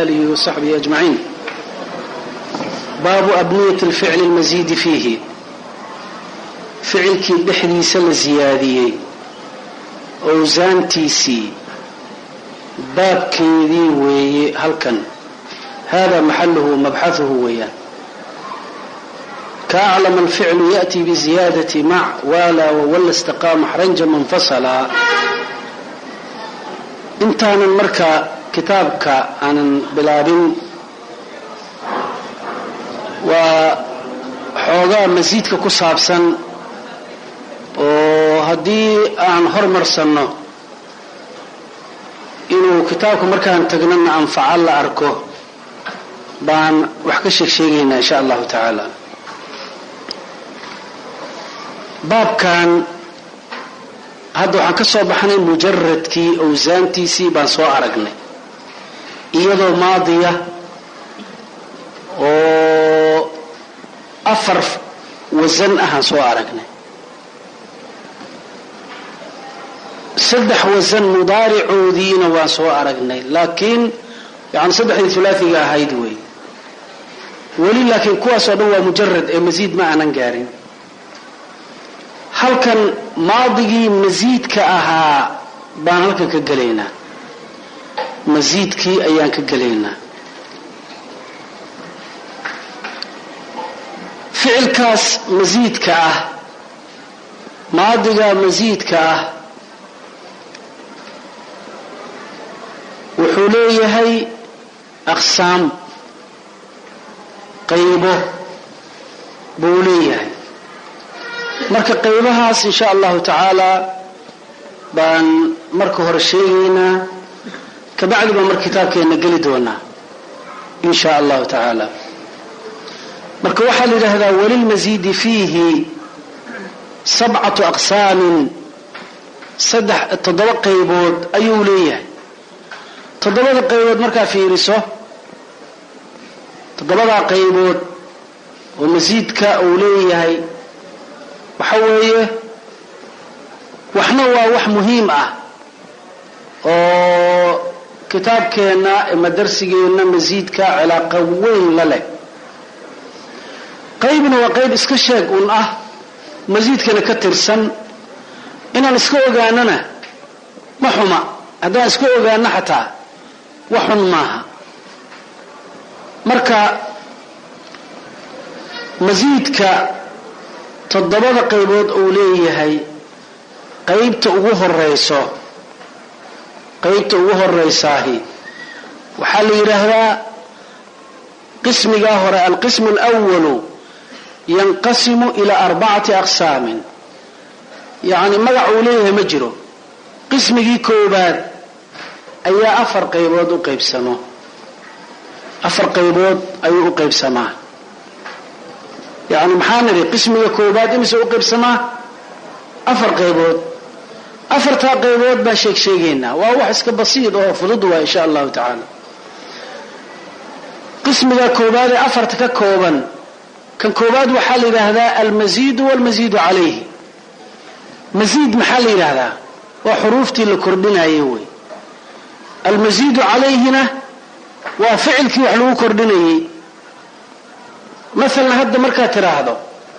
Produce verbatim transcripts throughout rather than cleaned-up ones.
آله وصحبه أجمعين. باب أبنية الفعل المزيد فيه فعلك بحدي سل زيادية أوزانتيسي باب كيدي وي هلكن هذا محله مبحثه ويا كأعلم الفعل يأتي بزيادة مع ولا وولا استقام حرنجا منفصلا. انتان المركة كتابك عن بلابين وحوغا مزيدك كصابسا وهدي عن هرمرسنو إنه كتابك مركة تقنن عن فعال أركو بان وحكشك شيئين إن شاء الله تعالى. باب كان هذا waxaan ka soo baxnay mujarradkii awsaantiisii baan soo aragnay iyadoo maadiya oo afar wasan ah aan soo aragnay saddex wasan mudaaricoodiina waan soo aragnay laakiin yani saddexdii thulaathiga ahayd way wali laakiin kuwaas oo dhan waa mujarrad ee masiid ma aanan gaarin. halkan maadigii masiidka ahaa baan halkan ka galaynaa masiidkii ayaan ka galaynaa ficilkaas masiidka ah maadiga masiidka ah wuxuu leeyahay aqsaam qaybo buu leeyahay marka qaybahaas insha Allah ta'ala baan marka hore sheegaynaa ka bacdi baan marka kitaabkeena gali doonaa insha Allah ta'ala. marka waxa la yiraahdaa walil mazid fihi sab'atu aqsam saddex toddoba qaybood ayuu leeyahay. toddobada qaybood marka fiiriso toddobada qaybood oo masiidka uu leeyahay waxaweeye waxna waa wax muhiim ah oo kitaabkeena ama darsigeena masiidka cilaaqo weyn la leh. qaybna waa qayb iska sheeg un ah masiidkana ka tirsan inaan iska ogaanana ma xuma haddaan iska ogaano xataa waxun maaha. marka masiidka toddobada qaybood uu leeyahay qaybta ugu horeyso qaybta ugu horeysaahi waxaa la yiraahdaa qismiga hore alqism alawwal yanqasimu ila arba'ati aqsam yani magac uu leeyahay ma jiro qismigii koobaad ayaa afar qaybood u qaybsamo afar qaybood ayuu u qaybsamaa يعني محانري قسمي كوباد إمس أقرب سما أفر قيبود أفر تا قيبود باشيك شيئنا وهو حسك بسيط وهو فضدوا إن شاء الله تعالى. قسمي كوباد أفر تك كوبا كان كوباد وحالي هذا المزيد والمزيد عليه مزيد محلي هذا وحروفتي لكردنا يوي المزيد عليهنا وفعل كي وحلو كردنا مثلا هذا مركا تراهدو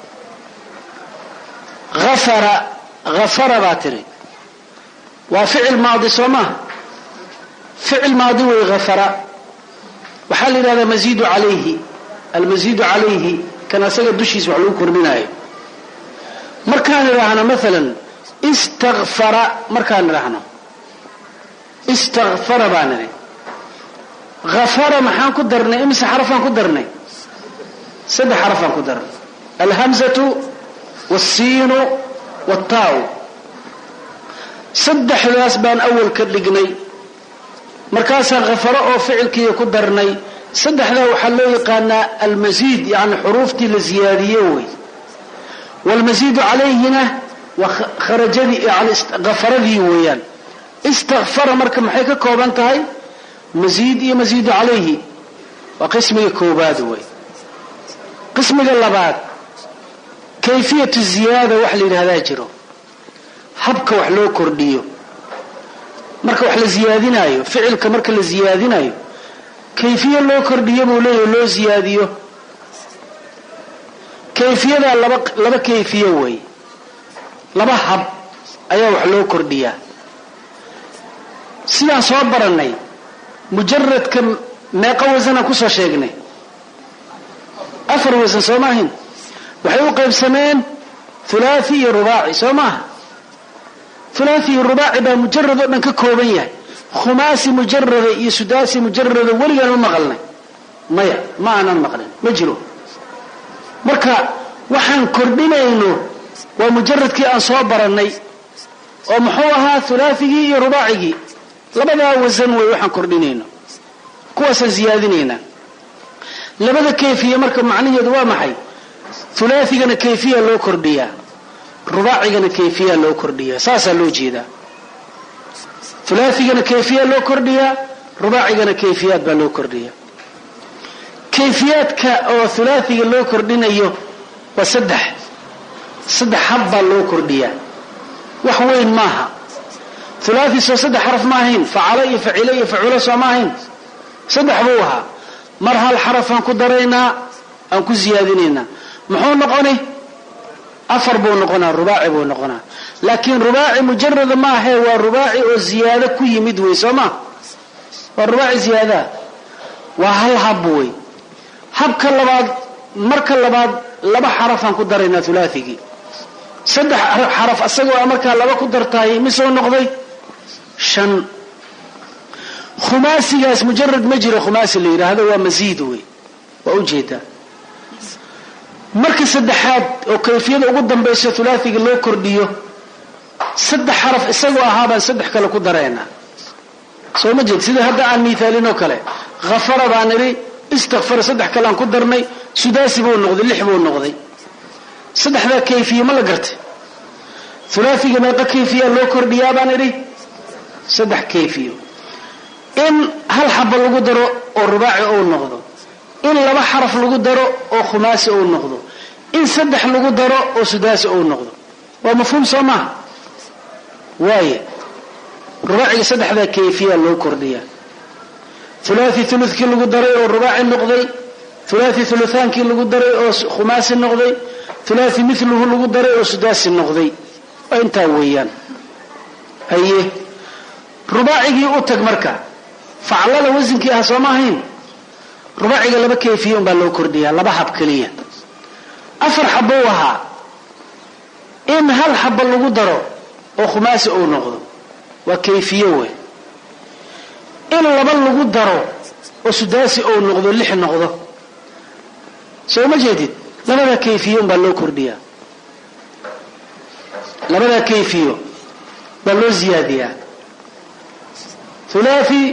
غفر غفر باتري وفعل ماضي سوما فعل ماضي وغفر وحال هذا مزيد عليه المزيد عليه كان سجد دشيس وعلو كربناي مركان رهنا مثلا استغفر مركان رهنا استغفر بانري غفر محان قدرنا امس حرفان قدرنا سد حرفا قدر الهمزة والسين والتاء سد حلاس بان أول كدقني مركاسا غفر أو فعل كي يقدرني سد حلا وحلو يقانا المزيد يعني حروفتي لزياديوي والمزيد عليهنا وخرج لي يعني غفر لي ويان استغفر مركم حيكا كوبانتهاي مزيد يمزيد عليه وقسمي كوبادوي. قسم اللبات كيفية الزيادة وحل هذا جرو حبك وحلو كرديو مركا وحل زيادينايو فعلك مركا لزيادينايو kayfiye loo kordhiyo buu leeyahay loo siyaadiyo kayfiyada laba laba kayfiye way laba hab ayaa wax loo kordhiyaa sidaan soo baranay mujarradka meeqa wasana ku soo sheegnay afar wasan soo maahin waxay u qaybsameen thulathi iyo rubaaci soo maaha thulathi iyo rubaaci baa mujarrad oo dhan ka kooban yahay khumaasi mujarrada iyo sudaasi mujarrada weligaan ma maqalnay maya ma aanan maqlin ma jiro marka waxaan kordhinayno waa mujarradkii aan soo baranay oo muxuu ahaa thulathigii iyo rubaacigii labada wasan way waxaan kordhinayno kuwaas ziyaadinayna labada kayfiye marka macnaheedu waa maxay thulathigana kayfiya loo kordhiyaa rubaacigana kayfiya loo kordhiyaa saasa loo jeedaa thulathigana kayfiya loo kordhiyaa rubaacigana kayfiyad baa loo kordhiyaa kayfiyadka oo thulaathiga loo kordhinayo waa saddex saddex hab baa loo kordhiyaa wax weyn maaha thulaathi soo saddex xaraf ma ahayn facala iyo facila iyo facula soo ma ahayn saddex buu ahaa mar hal xarafaan ku daraynaa aan ku siyaadinaynaa muxuu noqonay afar buu noqonaa rubaaci buu noqonaa laakiin rubaaci mujarrad ma aha waa rubaaci oo ziyaado ku yimid way soo ma waa rubaaci ziyaada waa hal hab way habka labaad marka labaad laba xarafaan ku daraynaa thulaathigi saddex xaraf asagoo marka laba ku dartaay misoo noqday shan khumaasigaas mujarrad ma jiro khumaasi la yiraahdo waa masiid way waa u jeedaa marka saddexaad oo kayfiyada ugu dambaysa thulaathiga loo kordhiyo saddex xaraf isagoo ahaabaan saddex kale ku dareynaa soo ma jeed sida hadda aan miithaalin oo kale ghafara baan iri istaghfar saddex kale aan ku darnay sudaasi buu noqday lix buu noqday saddexda kayfiye ma la gartay thulaathiga meeqa kayfiya loo kordhiyaa baan iri saddex kayfiyo in hal xaba lagu daro oo rubaaci oo noqdo in laba xaraf lagu daro oo khumaasi oo noqdo in saddex lagu daro oo sudaasi oo noqdo waa mafhuum soo ma waaye rubaaci saddexda kayfiya loo kordhiyaa thulathi thuluthki lagu daray oo rubaaci noqday thulathi thuluthanki lagu daray oo khumaasi noqday thulathi mithluhu lagu daray oo sudaasi noqday inta weeyaan haye rubaacigi u tag marka faclada wazinkii ah soo ma ahayn rubaaciga laba kayfiyo baa loo kordhiyaa laba hab kaliya afar xabo waha in hal xabo lagu daro oo khumaasi oo noqdo waa kayfiyo way in laba lagu daro oo sudaasi oo noqdo lix noqdo soo ma jeedid labada kayfiyo baa loo kordhiyaa labada kayfiyo baa loo ziyaadiyaa thulathi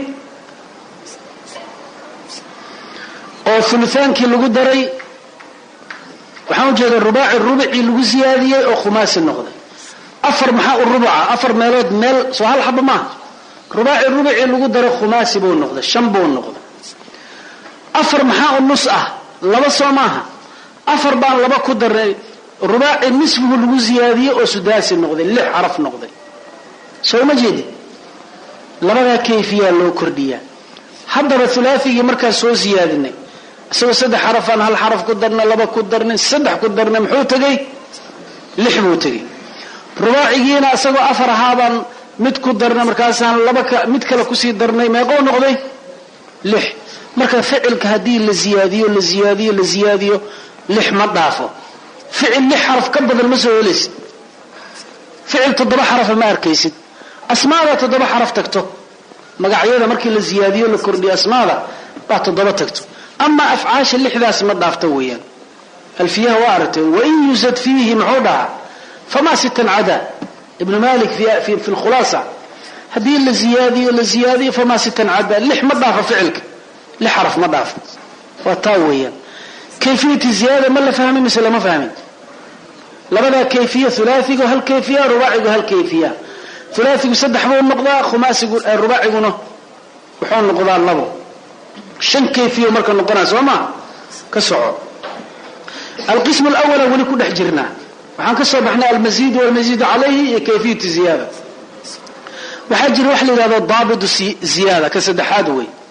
oo thuluthankii lagu daray waxaan u jeedaa rubaaci rubuci lagu siyaadiyay oo khumaasi noqday afar maxaa u rubuca afar meelood meel soo hal xaba ma rubaaci rubuci lagu daray khumaasi buu noqday shan buu noqday afar maxaa u nus ah laba soo maaha afar baan laba ku daray rubaaci nisbuhu lagu siyaadiyay oo sudaasi noqday lix xaraf noqday soo ma jeedi labada kayfiya loo kordhiyaa haddaba thulathigi markaa soo siyaadinay asoo saddex xarafan hal xaraf ku darna laba ku darna saddex ku darna muxuu tagay lix buu tagay rubaacigiina asagoo afar ahaabaan mid ku darna markaasaan laba mid kale ku sii darnay meeqoo noqday lix marka ficilka hadii la ziyaadiyo la ziyaadiyo la ziyaadiyo lix ma dhaafo ficil lix xaraf ka badan ma soo helaysid ficil toddoba xaraf ma arkaysid asmaada toddoba xaraf tagto magacyada markii la ziyaadiyo la kordhiyo asmaada baa toddoba tagto ama afcaasha lixdaas ma dhaafto weeyaan alfiyaha waa aragtay wa in yuzad fiihi muxuu dhaha fama sittan cada ibn malik fi fi fi alkhulasa hadii la ziyaadiyo la ziyaadiyo fama sittan cada lix ma dhaafo ficilka lix xaraf ma dhaafo waa taa weeyaan kayfiyati ziyada ma la fahmin mise lama fahmin labada kayfiya thulaathiga hal kayfiya rubaaciga hal kayfiya thulaathigu saddex buu noqdaa khumaasigu rubaaciguna wuxuu noqdaa labo shan kayfiyo marka noqonaa soo ma ka soco القسم الأول ولي كل حجرنا وحن كسب احنا المزيد والمزيد عليه كيفية زيادة وحجر وحلي هذا الضابط زيادة كسد حادوي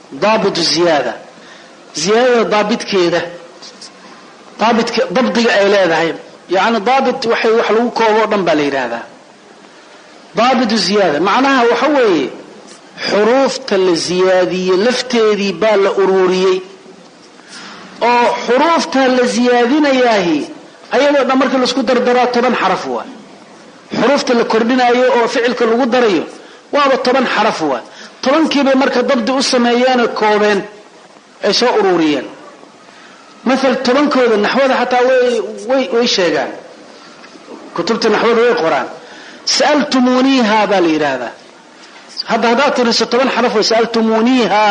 daabit ziyaada ziyaadada daabitkeeda daabitka dabdiga ay leedahay yani daabit waxay wax lagu koobo dhan baa la yiraahdaa daabit ziyaada macnaha waxa weeye xuruufta la ziyaadiyay lafteedii baa la ururiyay oo xuruufta la ziyaadinayahay ayadoo dhan markii la isku dardaraa toban xaraf waa xuruufta la kordhinayo oo ficilka lagu darayo waaba toban xaraf waa tobankiiba marka dabdi u sameeyaan koobeen ay soo ururiyeen مثل tobankooda naxwada xataa way way way sheegaan kutubta naxwada way qoraan sa'altumuniha bal irada hada hada tiriso toban xaraf way sa'altumuniha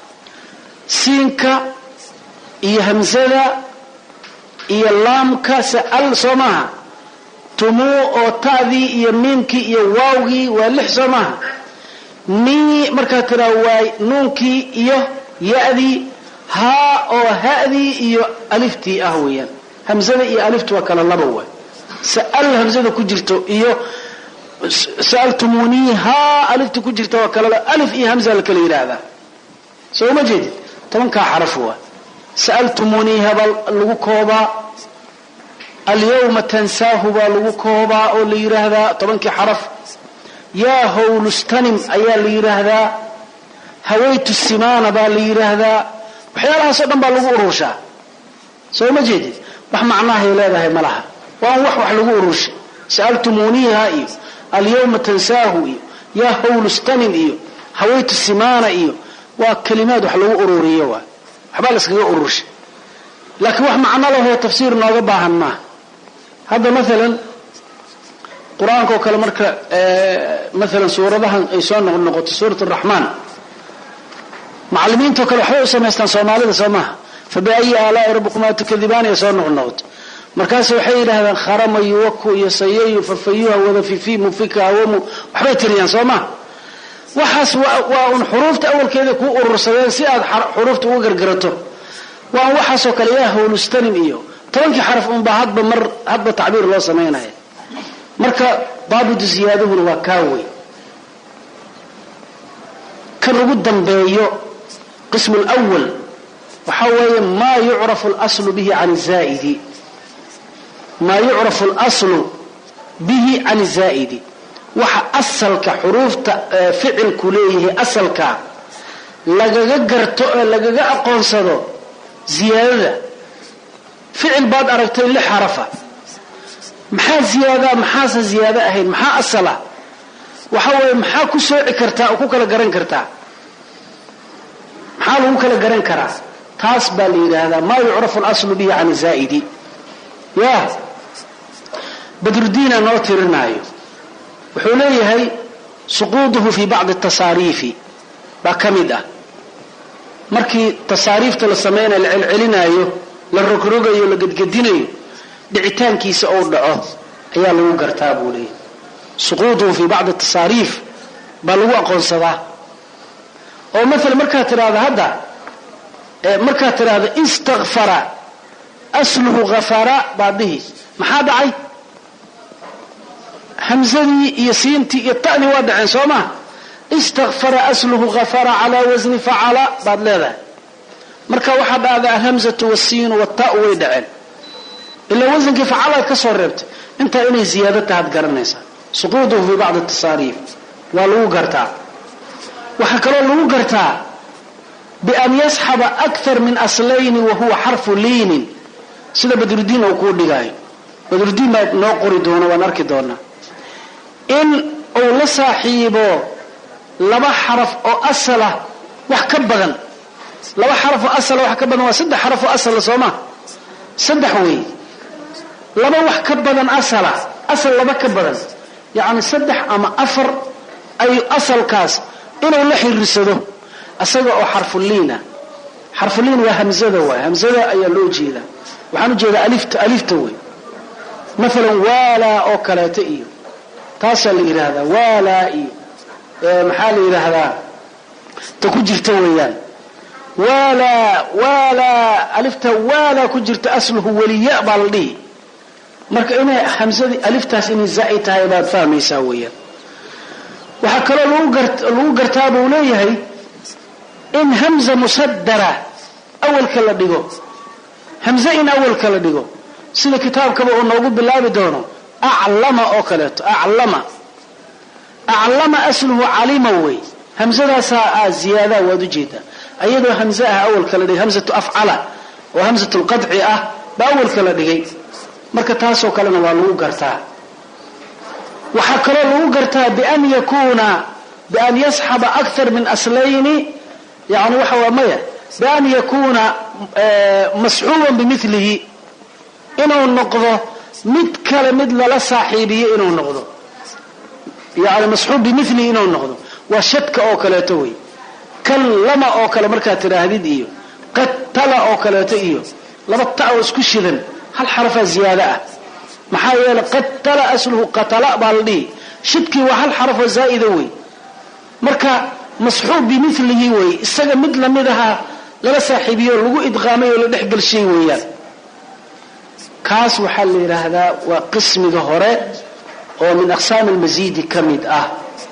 siinka iyo hamzada iyo laamka sa'al somaha tumu oo taadi iyo miimki iyo waawgi waa lix somaha ni marka tira way nuunki iyo yaadi ها او هذه iyo alifti ah weeyaan hamzada iyo aliftu waa kala laba way sa'al hamzada ku jirto iyo sa'altumuniha aliftu ku jirto waa kala alif iyo hamza la kala yiraahdaa soo ma jeedid tobanka xaraf waa sa'altumuniha bal lagu kooba al-yawma tansahu bal lagu kooba oo la yiraahdaa tobanka xaraf ya hawlustanim ayaa la yiraahdaa hawaytu simana bal la yiraahdaa waxyaalahaas oo dhan baa lagu ururshaa soo ma jeedid wax macnaha ay leedahay malaha waa wax wax lagu urushay sa'altumuniha iyo al-yawma tansahu iyo ya hawlustanim iyo hawaytu simana iyo waa kalimaad wax lagu ururiyo waa waxba la iskaga urushay laakiin wax macna leh oo tafsiir nooga baahan ma hada mesela quraanka kale marka mesela suuradahan ay soo noqoto suuratu ar-rahman معلمين توكل waxay u sameystaan Soomaalida Soomaha fabayi ala rabbukuma tukadibaan ya soo noqnoqd markaas waxay yiraahdaan kharama yuwaku yasayu fafayuha wada fi fi mufika awamu waxay tiriyaan Soomaha waxaas waa un xuruufta awalkeeda ku urursadeen si aad xuruufta uga gargarato waa waxaas oo kale yahay hulustanim iyo tobankii xaraf un baa hadba mar hadba tacbiir loo sameeyay marka baabu ziyaaduhu waa kaaway kan ugu dambeeyo قسم الأول وحوى ما يعرف الأصل به عن الزائد ما يعرف الأصل به عن الزائد وح أصل كحروف فعل كليه أصل ك لججرت لججا قنصده زيادة فعل بعد أركتين لحرفة محا زيادة محا زيادة أهين محا أصله وحوى محا كسوع كرتا وكوكلا جرن كرتا حاله كلا جرن كرا تاس بالي هذا ما يعرف الأصل به عن الزائد يا بدر الدين نوترنايو وحوليه هي سقوطه في بعض التصاريف بكمده markii tasaariifta la sameeyay celcelinayo la rogrogayo la gadgadinayo dhicitaankiisa oo dhaco ayaa lagu gartaa buulay سقوطه في بعض التصاريف baa lagu aqoonsadaa oo mesela marka tiraahdo hada ee marka tiraahdo istaghfara asluhu ghafara baadihi maxaa dhacay hamzadi iyo siinti iyo ta'ni waa dhaceen sooma istaghfara asluhu ghafara ala wazni fa'ala baad leedahay marka waxa dhacda hamzatu wasiin wa ta'u way dhaceen ila waznki fa'ala ka soo reebtay inta inay ziyaado taad garanaysa suquuduhu fi ba'd at-tasarif waa lagu gartaa وحكروا له قرتا بأن يسحب أكثر من أصلين وهو حرف لين سيدا بدر الدين وقول لغاية بدر الدين نوقر دونا ونرك دونا إن أو لصاحبه لما حرف أو أصله وحكبغا لما حرف أصله وحكبغا وسد حرف أصله صوما سد حوي لما وحكبغا أصله أصل لما كبغا يعني سدح أما أفر أي أصل كاس إنه لحي الرسده أصدق أو حرف اللينة حرف اللينة وهمزة وهمزة أي اللوجي ذا وحنو جيدا ألفت ألفتوي مثلا ولا أو كلاتئي تصل إلى هذا ولا إي محال إلى هذا تكجر تويان ولا ولا ألفت ولا كجرت أصله ولياء بالدي مرك إنه همزة ألفتها إني زائتها يبقى فاهم يساويا waxa kale lagu gart lagu gartaa buu leeyahay إن همزة مصدرة أول كلا ديقو همزة إن أول كلا ديقو سيدة كتاب كما أنه بالله بدونه أعلم أوكلت أعلم أعلم أصله علموي همزة ساء زيادة ودجيدة أيضا همزة أول كلا ديقو همزة أفعل وهمزة القطع بأول كلا ديقو marka taasoo kalena waa lagu gartaa waxa kale lagu gartaa بأن يكون بأن يسحب أكثر من أصلين يعني waxa waa maya بأن يكون مسحوبا بمثله inuu noqdo mid kale mid la saaxiibiyo inuu noqdo يعني مسحوب بمثله inuu noqdo waa shadka oo kale taway kallama oo kale marka tiraahdiid iyo qatala oo kale iyo laba taa isku shidan هل حرف زيادة محايا قتل أصله قتل بالدي شدكي وهل حرف زائد وي مركا مصحوب بمثله وي استجا مثل مدها لا صاحبيه لو ادغامي ولا دخل شيء ويان كاس وحل هذا وقسم ظهره ومن اقسام المزيد كمد اه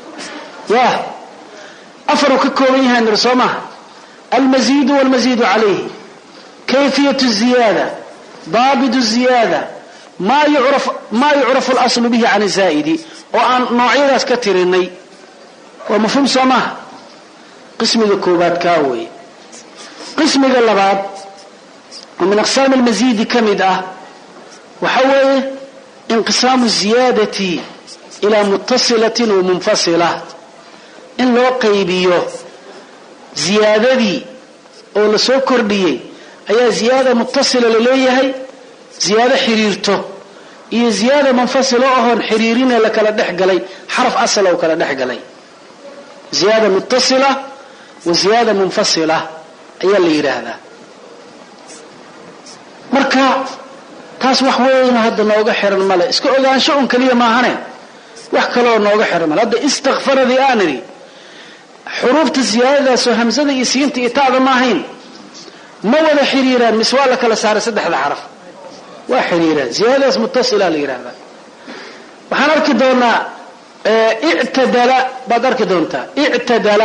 يا افرق كوميها نرسمها المزيد والمزيد عليه كيفية الزيادة ضابط الزيادة ما يعرف ما يعرف الأصل به عن الزائد وعن نوعية كثيرين ومفهوم سماه قسم الكوبات كاوي قسم اللبات ومن أقسام المزيد كمدة وحوي انقسام الزيادة إلى متصلة ومنفصلة إن لو قيبيه زيادة دي أو لسوكر دي أي زيادة متصلة لليه زيادة حريرته إيه زيادة منفصلة أهون حريرين لك لدح قلي حرف أصل أو كلا دح قلي زيادة متصلة وزيادة منفصلة أي اللي يرى هذا مركا تاس وحوين هذا نوغا حر الملا اسكو أغان شؤون كلية ما هنين وحكالو نوغا حر الملا هذا استغفر ذي آنري حروف الزيادة سو همزة يسينت إتاذا ما هين ما ولا حريران مسوالك لسارة سدح ذا حرف وحريران زيادة متصلة ليران وحنا أركدونا اه اعتدل بعد أركدونتا اعتدل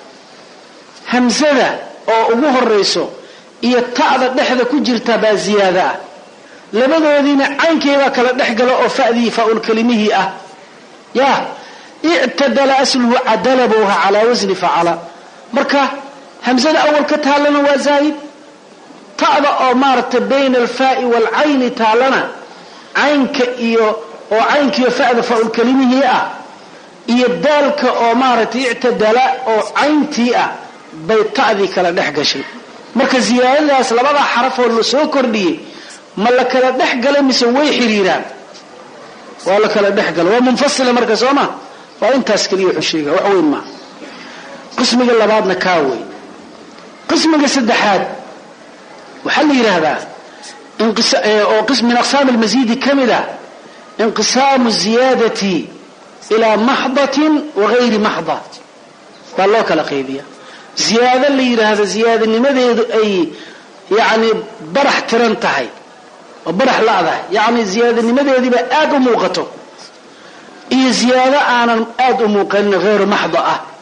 همزة أو أبوه الرئيسو يتعذى دحذا كجرتا بزيادة لماذا الذين عينك يواك لدحقل أو فأذي فأول كلمه أه يا اعتدل أسله عدلبوها على وزن فعلا مركا همزة أول كتها لنا وزايد تعضى أمارة بين الفاء والعين تعلنا عينك إيو وعينك يفعل فأول كلمه أه يدالك أمارة اعتدل أو عينتي أه بيتعذي كلا دحقشي marka ziyaadadaas labada xaraf oo la soo kordhiyay ma la kala dhaxgalay mise way xiriiraan waa la kala dhaxgal waa munfasila marka sooma waa intaas kaliya xushiga wax weyn ma qismiga labaadna ka weyn qismiga saddexaad waxa la yiraahdaa inqisa oo qism min aqsam al-mazid kamida inqisam az-ziyadati ila mahdatin wa ghayri mahdah wallahu kala qaybiya زيادة اللي يرى زيادة لماذا أي يعني برح ترنتهي وبرح لا يعني زيادة لماذا يذي بآد موقته إيه زيادة أنا آد موقن غير محضة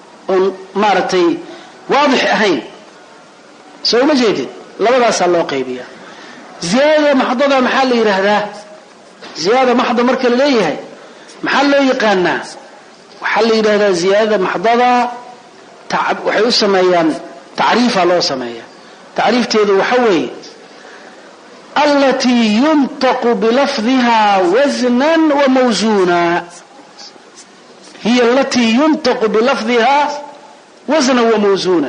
مارتي واضح أهين سوى مجيد لا بد أسأل الله قيبية زيادة محضة محل يرى هذا زيادة محضة مركز ليه محل يقانا وحل يرى هذا زيادة محضة waxay u sameeyaan taariif loo sameeyaa taariifteedu waxa weeye allati yuntaqu bi lafdhiha waznan wa mawzuna hiya allati yuntaqu bi lafdhiha waznan wa mawzuna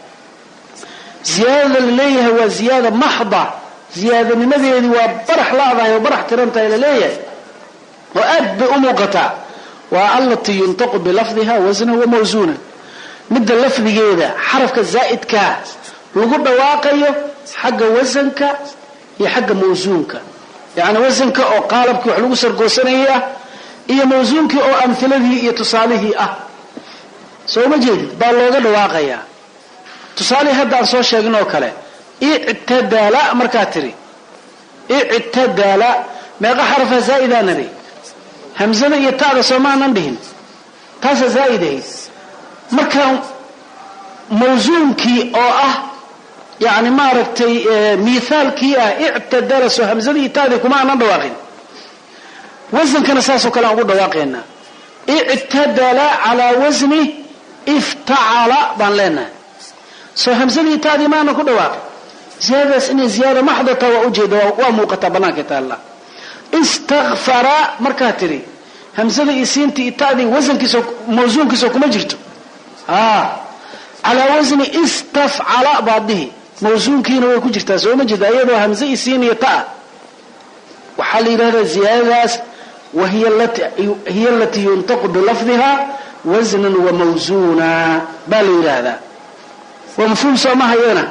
ziyada leeyahay waa ziyada mahdha ziyada nimadeedi waa barax laadahay oo barax tiranta ila leeyahay oo aad u muuqata waa allati yuntaqu bi lafdhiha waznan wa mawzuna مد لفظيده حرف الزائد كا لو دواقيو حق وزنك يا حق موزونك يعني وزنك او قالبك wax lagu sargoosanaya iyo موزونك oo amthiladihi iyo tusaalihi ah soo ma jeedid baa looga dhawaaqaya tusaalihi hadda aan soo sheegno kale i'tadala marka tiri i'tadala meeqa xaraf zaa'ida nari hamzada iyo taada soo maanan dhihin taas zaa'iday marka موزونكي أو أه يعني ما ركتي مثالكي اعتدل سو همزدي تادي كما ندواقين وزن كان اساسه كلا ugu dhawaaqeena اعتدل على وزن افتعل بان لنا سو همزدي تادي ما نكو dhawaaq زياده ان زياده محضه ووجد وموقته بنانك تالا استغفر مركاتري همزدي اسينتي تادي وزنكيسو موزونكيسو كما جرتو اه على وزن استفعل بعده موزونكينا way ku jirtaa soo ma jeeda ayadoo hamza isiin iyo ta waxa la yiraahdaa ziyadaas وهي التي هي التي ينتقد لفظها وزنا وموزونا بل هذا ومفهوم سماها هنا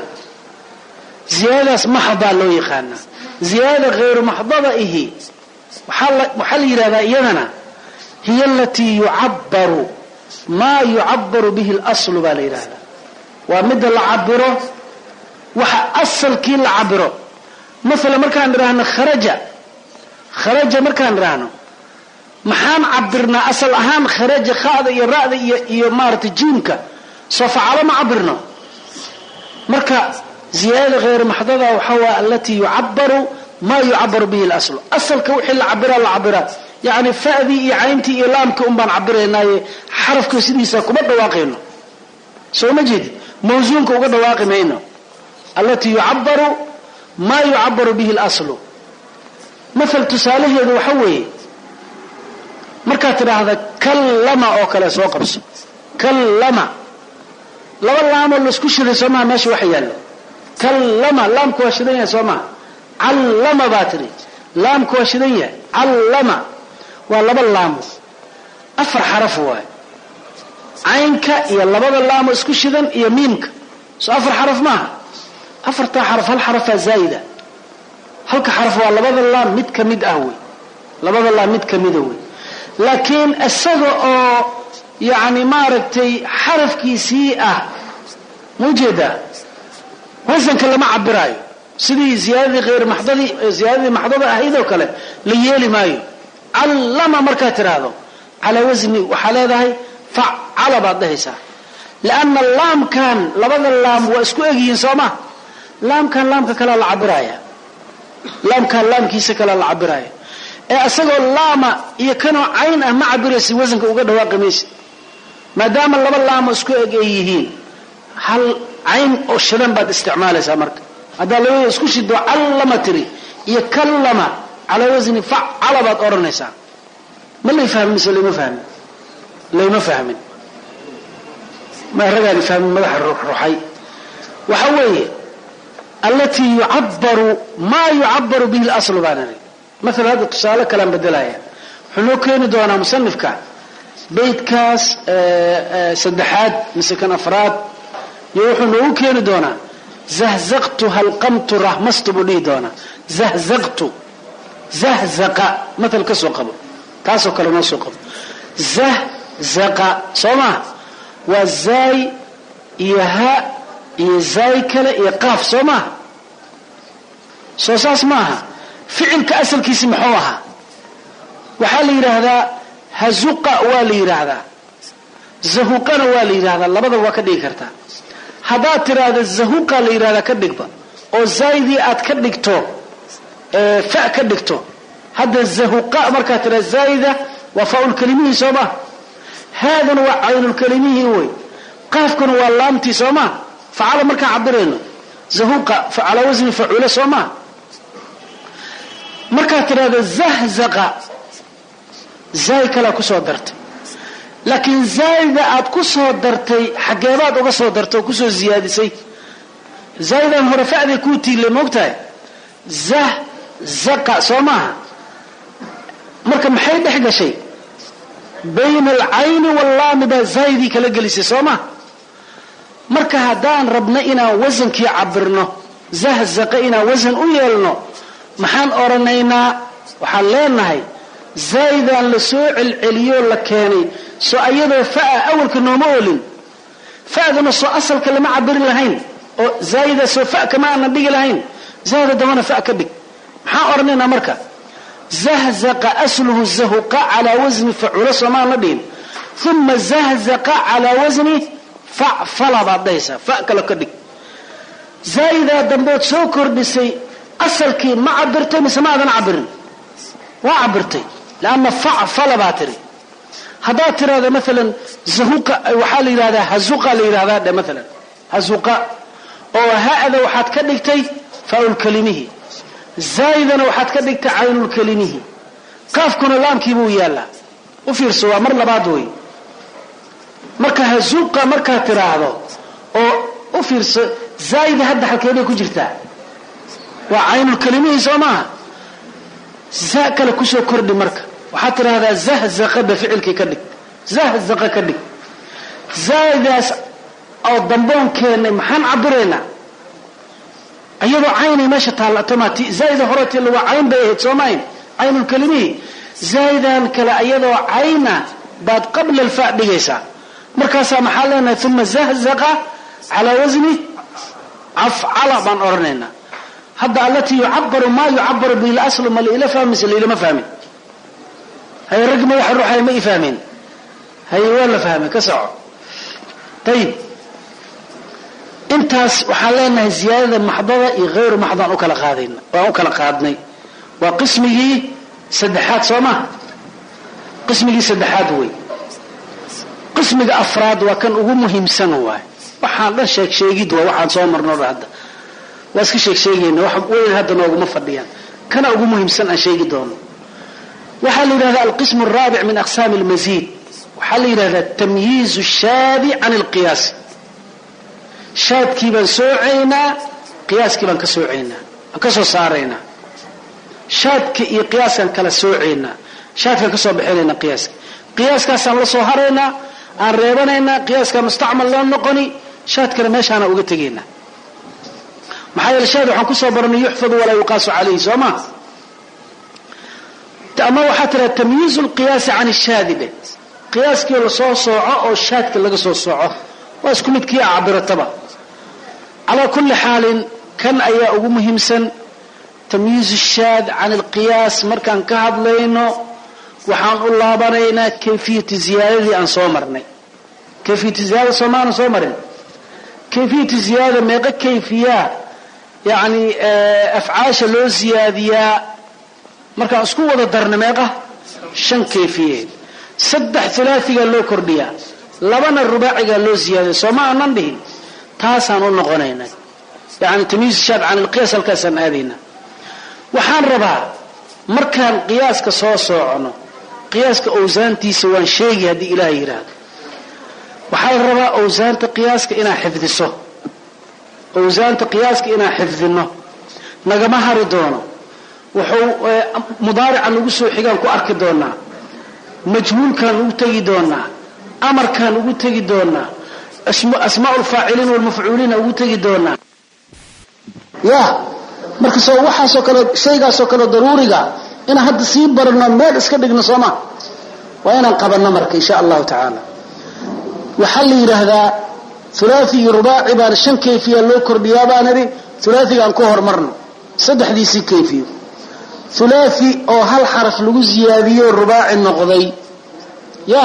زياده محضه لو يقانا زياده غير محضه هي محل محل يرانا هي التي يعبر ما يعبر به الاصل بالإرادة ومد العبره waxa asalkii la cabiro مثلا markaan raahno kharaja kharaja markaan raahno maxaan cabirna asal ahaan kharaja qaada iyo raada iyo iyo maarta jiimka soo facala ma cabirno marka ziyada غير محضره waxa التي يعبر ما يعبر به الاصل asalka wixii la cabira la cabira يعني فادي iyo caynti iyo laamka um baan cabireenay xarafka sidiisa kuma dhawaaqeeno soo ma jeedi mawzuunka uga dhawaaqeeyno التي يعبر ما يعبر به الأصل مثل تساله ذو حوي مركات هذا كلم أو كلا سوقبس كلم لو اللام اللي سكشر سما ماشي وحيال كلم لام كواشدية سما علم باتري لام كواشدية علم والله باللام أفر حرف هو عينك يلا بابا اللام اسكشدن يمينك سو أفر حرف معها أفرت حرف الحرف زايدة هلك حرف والله بدل الله مد كمد أهوي لبدل الله مد كمد أهوي لكن السجع يعني ما رتي حرف كيسيئة موجودة وزن كلام عبراي سدي زيادة غير محضري زيادة محضرة أهيده وكله ليالي مايو علم مركات هذا على وزني وحلا هاي فعل بعض هيسا لأن اللام كان لبدل اللام واسكو أجين سوما لام كان لام كلا العبراية لام كان لام كيس كلا العبراية أصله اللام يكونوا عينه مع برس وزن كوجد واقميس ما دام الله اللام اسكو أجيهين هل عين أو شرم بعد استعماله سامرك هذا لو اسكو شدوا علم تري يكلم على وزن فعل بعد أورنيسا ما اللي يفهم مثل اللي ما فهم اللي ما فهم ما رجع يفهم مدح الروح روحي وحوي التي يعبر ما يعبر به الأصل بانري مثل هذا التصالة كلام بدلايا حلو كين دونا مصنف كان بيت كاس سدحات مسكن أفراد يوحنو كين دونا زهزقت هلقمت رحمست بلي دونا زهزقت زهزق مثل كسو قبل كاسو كلمة سو قبل زهزق صمع والزاي يها يزاي كلا يقاف سوما سوساس ماها فعل كأسل كيس محوها وحال يرهذا هزق والي يرهذا زهوقنا والي يرهذا الله بدل وكدي كرتا هذا ترى هذا الزهوق اللي يرهذا كدقبا أو زايدي أتكدقتو اه فاء كدقتو هذا الزهوق مركات الزايدة وفاء الكلمة سوما هذا هو عين الكلمة هو قافكن واللامتي سوما فعلى مركا عبرينه زهوق على وزن فعول سوما مركا ترى زهزق زي كلا كسو درت لكن زايدة اد كسو درتي حقيبات او كسو درتو كسو زيادسي زايدة هو رفعدي كوتي اللي موقتها زهزق سوما مركا محيد حق شيء بين العين واللام با زايدي كلا جلسي سوما marka hadaan rabna inaan wasankii cabirno zahzaqa inaan wasan u yeelno maxaan oranaynaa waxaan leenahay zaidan la soo celceliyo la keenay soo ayadoo faa awalka nooma olin faaduna soo asalka lama cabir lahayn oo zaida soo faa kama aan dhigi lahayn zaida dabana faa ka dhig maxaan oranaynaa marka zahzaqa asluhu zahqa ala wazni fa'ula sama nadin thumma zahzaqa ala wazni facfala baad dhahaysaa fa kale ka dhig zaa'idaa dambood soo kordhisay asalkii ma cabirtay mise ma aadan cabirin waa cabirtay laanna facfala baa tiri haddaad tiraahdo maalan zahuqa waxaa la yidhahdaa hazuqa la yidhahdaa dhe maalan hazuqa oo ha'da waxaad ka dhigtay faa'ul kalimihi zaa'idana waxaad ka dhigtay caynul kalimihi qaafkuna laamkii buu yaallaa u fiirso waa mar labaad wey marka hazuqa markaad tiraahdo oo u fiirso zaa'ida hadda halkeeday ku jirtaa waa caynul kalimihi soo maaha za kale kusoo kordhi marka waxaad tiraahdaa zahzaqa ba ficilkii ka dhig zahzaqa ka dhig zaa'idaas oo damboon keennay maxaan cabiraynaa iyadoo caynay meesha taallatomaati zaa'ida horetii lagu cayn bay ahayd soo maahin caynul kalimihi zaa'idan kale iyadoo cayna baad qabla alfa dhigaysaa markaasaa maxaa leenahay uma zahzaqa calaa wasni afcala baan odhanaynaa hadda allatii yucabaru maa yucabaru bihi laslu ma liila fahmise liilama fahmin haye raggi madaxa ruuxay ma i fahmeen haye waa la fahmay ka soco ayib intaas waxaan leenahay ziyaadada maxdada iyo hayru maxdan u kala qaadayna waan u kala qaadnay waa qismigii saddexaad soo maha qismigii saddexaad wey qismiga afraad waa kan ugu muhiimsan waay waxaan dhan sheeg sheegid waa waxaan soo marno hadda waa iska sheeg sheegayna wax weyn hadda nooguma fadhiyaan kana ugu muhiimsan aan sheegi doono waxaa la yidhahdaa alqism araabic min aqsaam almasiid waxaa la yidhahdaa tamyiiz shaadi can alqiyaasi shaadkii baan soocaynaa qiyaaskii baan ka soocaynaa aan ka soo saaraynaa shaadka iyo qiyaaskaan kala soocaynaa shaadkaan ka soo bixinaynaa qiyaaska qiyaaskaasaan la soo haraynaa aan reebanaynaa qiyaaskaa mustacmal loo noqoni shaadkana meeshaana uga tegaynaa maxaa yeele shaad waxaan kusoo baranay yuxfadu walaa yuqaasu calayhi soo ma ama waxaa tiraa tamyiizu lqiyaasi can ishaadi be qiyaaskii lasoo sooco oo shaadka laga soo sooco waa isku mid kii acabirataba calaa kulli xaalin kan ayaa ugu muhiimsan tamyiizu shaad can alqiyaas markaan ka hadlayno waxaan u laabanaynaa kayfiyati ziyaadadii aan soo marnay kayfiyati ziyaada soo maanan soo marin kayfiyati ziyaada meeqa kayfiya yani afcaasha loo ziyaadiyaa markaan isku wada darna meeqa shan kayfiye saddex thulaathigaa loo kordhiyaa labana rubaacigaa loo ziyaadiya soo ma aanan dhihin taasaan u noqonayna yani tamyiiz shaad can alqiyaas halkaasaan aadaynaa waxaan rabaa markaan qiyaaska soo soocono qiyaaska awsaantiisa waan sheegi haddii ilaahay yidhaahdo waxaa la rabaa awsaanta qiyaaska inaa xifdiso awsaanta qiyaaska inaan xifdino nagama hari doono wuxuu mudaarican ugu soo xigaan ku arki doonaa majhuulkaan ugu tegi doonaa amarkaan ugu tegi doonaa asmaa lfaaciliin walmafcuuliina ugu tegi doonaa ya marka soo waxaasoo kale shaygaasoo kale daruuriga inaan hadda sii barno meel iska dhigno sooma waa inaan qabanno marka insha allahu tacaala waxaa la yidhaahdaa hulaathi iyo rubaaci baan shan kayfiya loo kordhiyaa baan idhi hulaathigaan ku hormarno saddexdiisii kayfiyo hulaathi oo hal xaraf lagu ziyaadiyo rubaaci noqday ya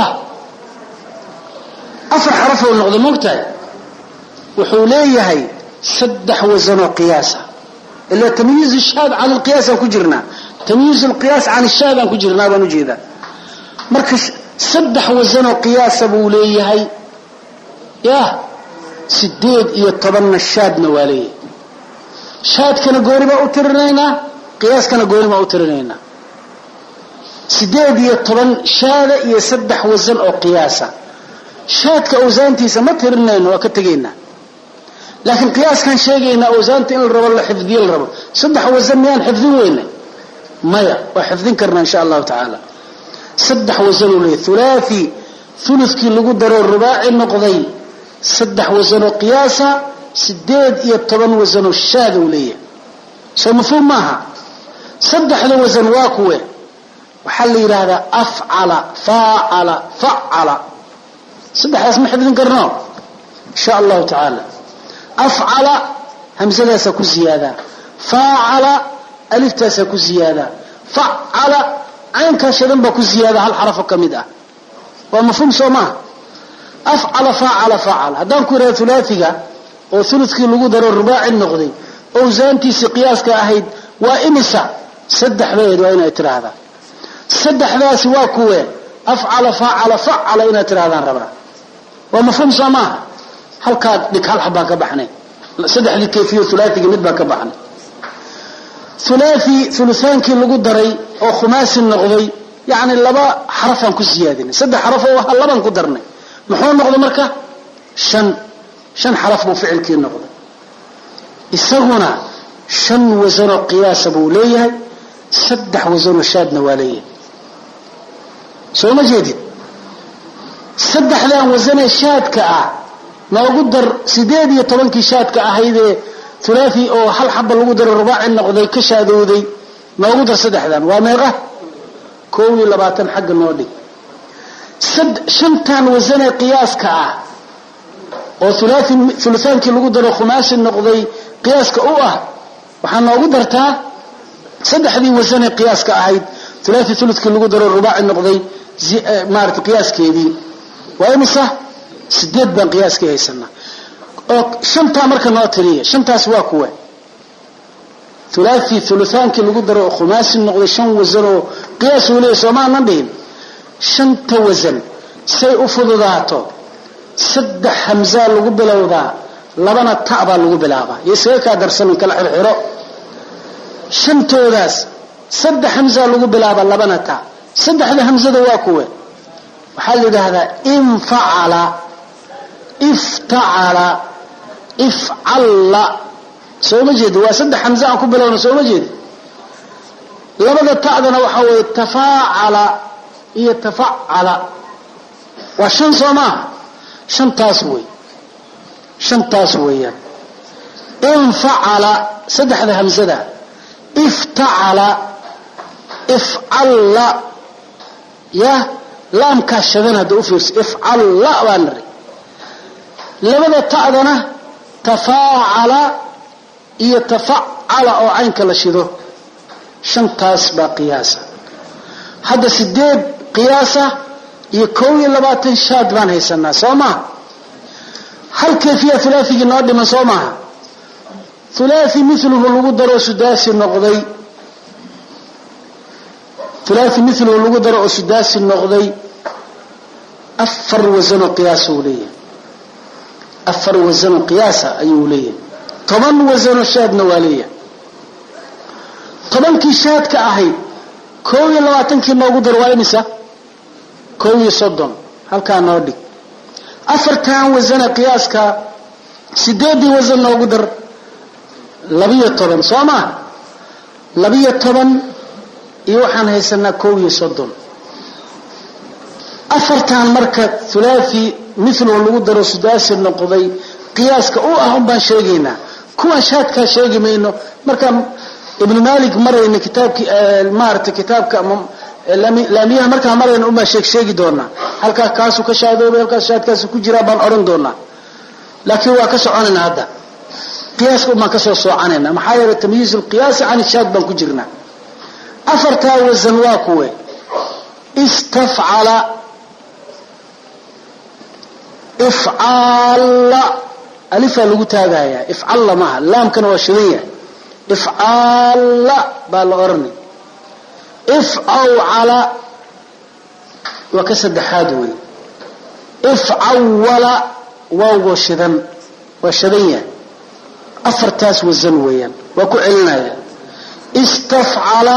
afar xarafoo noqday mogtahay wuxuu leeyahay saddex wasanoo qiyaasa ilaa tamyiiz shaad can alqiyaas aan ku jirnaa tamyiiz alqiyaas can shaad aan ku jirnaa baan ujeedaa marka saddex wasanoo qiyaasa buu leeyahay ya sideed iyo tobanna shaadna waa leeyahay shaadkana gooni baa u tirinaynaa qiyaaskana gooni baa u tirinaynaa sideed iyo toban shaada iyo saddex wasan oo qiyaasa shaadka awsaantiisa ma tirinayno waa ka tegaynaa laakiin qiyaaskaan sheegaynaa awsaanta in la rabo la xifdiyo la rabo saddex wasan miyaan xifdin weyna maya waa xifdin karnaa insha allahu tacaala saddex wasanuu leeyahy hulaathi hulukii lagu daro rubaaci noqday saddex wasanoo qiyaasa sideed iyo toban wasanoo shaada uu leeyahay soo mafhuum maaha saddexda wasan waa kuwe waxaa la yidhaahdaa afcala faacala facala saddexdaas ma xifdin karno insha allahu tacaala afcala hamsadaasaa ku ziyaadaa faacala aliftaasaa ku ziyaadaa facala caynkaa shadan baa ku ziyaada hal xarafo ka mid ah waa mafhuum soo maaha afcala faacala faacala haddaan ku yidhahdo thulaathiga oo thuluthkii lagu daro rubaaci noqday awsaantiisii qiyaaska ahayd waa imisa saddex bayd waa inay tiraahdaa saddexdaasi waa kuwe afcala faacala faacala inay tirahdaan rabaa waa mafhuum soo maaha halkaa dhig hal xabaan ka baxnay saddexdii kayfiyo thulaathiga mid baa ka baxnay thulaathi thuluthaankii lagu daray oo khumaasi noqday yani laba xarafaan ku siyaadinay saddex xaraf oo waxa laban ku darnay muxuu noqday marka shan shan xaraf buu ficilkii noqday isaguna shan wasan oo qiyaasa buu leeyahay saddex wasan oo shaadna waa leeyahay soo ma jeedid saddexdan wasan ee shaadka ah noogu dar sideed iyo tobankii shaadka ahaydee thulaathi oo hal xaba lagu daro rubaaci noqday ka shaadowday noogu dar saddexdan waa meeqa koob iyo labaatan xagga noo dhig shantan wasan ee qiyaaska ah oo thulaathi thuluthaankii lagu daro khumaasi noqday qiyaaska u ah waxaa noogu dartaa saddexdii wasan ee qiyaaska ahayd thulaathi thuluthkii lagu daro rubaaci noqday maarata qiyaaskeedii waa imisa sideed baan qiyaaskii haysanaa oo shantaa marka noo tiriya shantaas waa kuwa thulaathi thuluthaankii lagu daro khumaasi noqday shan wasan oo qiyaas uu leeyahay soomaanan dhihin shanta wasan say u fududaato saddex hamzaa lagu bilowdaa labana ta baa lagu bilaabaa iyo isaga kaa darsamin kala xirxiro shantoodaas saddex hamzaa lagu bilaabaa labana ta saddexda hamzada waa kuwe waxaa la yidhaahdaa infacala iftacala ifcalla soo ma jeedi waa saddex hamza aan ku bilowna soo ma jeedi labada ta'dana waxaa weeye tafaacala iyo tafacala waa shan soo maaha shantaas wey shantaas weeyaan infacala saddexda hamzada iftacala ifcalla ya laamkaa shadan hadda u fiirso ifcalla baa nari labada ta'dana tafaacala iyo tafacala oo caynka la shido shantaas baa qiyaasa hadda sideed qiyaasa iyo kow iyo labaatan shaad baan haysanaa soo maaha hal kayfiya thulaathigii noo dhiman soo maaha thulaathi miluhu lagu daro sudaasi noqday thulaathi miluhu lagu daro oo sudaasi noqday afar wasanoo qiyaasa uu leeyahay afar wasanoo qiyaasa ayuu leeyahay toban wasanoo shaadna waa leeyahay tobankii shaadka ahayd kow iyo labaatankii noogu dar waa imisa kow iyo soddon halkaa noo dhig afartan wasana qiyaaska sideedii wasan noogu dar labiyo toban soo maa labiyo toban iyo waxaan haysanaa kow iyo soddon afartan marka thulaathi mithluhu lagu daro sudaasi noqday qiyaaska u ah un baan sheegaynaa kuwan shaadkaa sheegi mayno marka ibn malik marayna kitaabki maarta kitaabka laamiyaha markaa marayna uma sheeg sheegi doonaa halkaa kaasu ka shaadoobay halkaas shaadkaas ku jira baan oran doonaa laakiin waa ka soconayna hadda qiyaaska uma ka soo soocanayna maxaa yeelay tamyiz alqiyaas aan shaad baan ku jirnaa afarta wasan waa kuwe istafcala ifcala alifa lagu taagaya ifcala ma laamkana waa shidaya ifcala baa la orani ifcawala waa ka saddexaad wey ifcawala waa shidan waa shidanya afartaas wasan weeyaan waa ku celinaya istafcala